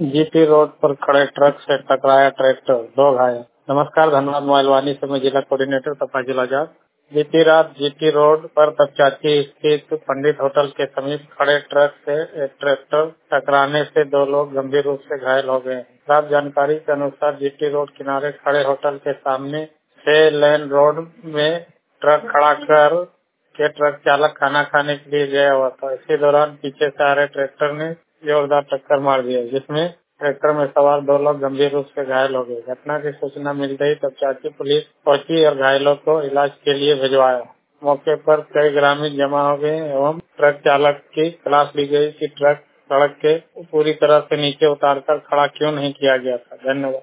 GT road पर खड़े truck से टकराया ट्रैक्टर, 2 घायल। नमस्कार, धनबाद मोबाइल वाणी से मैं जिला कोऑर्डिनेटर तफाजुल आजाद। बीती रात जीटी रोड पर तपचाची स्थित पंडित होटल के समीप खड़े ट्रक से एक ट्रैक्टर टकराने से 2 लोग गंभीर रूप से घायल हो गए। प्राप्त जानकारी के अनुसार जीटी रोड किनारे खड़े होटल के सामने 6 लेन रोड में ट्रक खड़ा कर के ट्रक चालक खाना खाने के लिए गया हुआ था। इसी दौरान पीछे से आ रहे ट्रैक्टर ने जोरदार टक्कर मार दिया, जिसमें ट्रैक्टर में सवार 2 लोग गंभीर रूप से घायल हो गए। घटना की सूचना मिलते ही तपचाची पुलिस पहुंची और घायलों को इलाज के लिए भिजवाया। मौके पर कई ग्रामीण जमा हो गए एवं ट्रक चालक की तलाश ली गई कि ट्रक सड़क के पूरी तरह से नीचे उतारकर खड़ा क्यों नहीं किया गया था। धन्यवाद।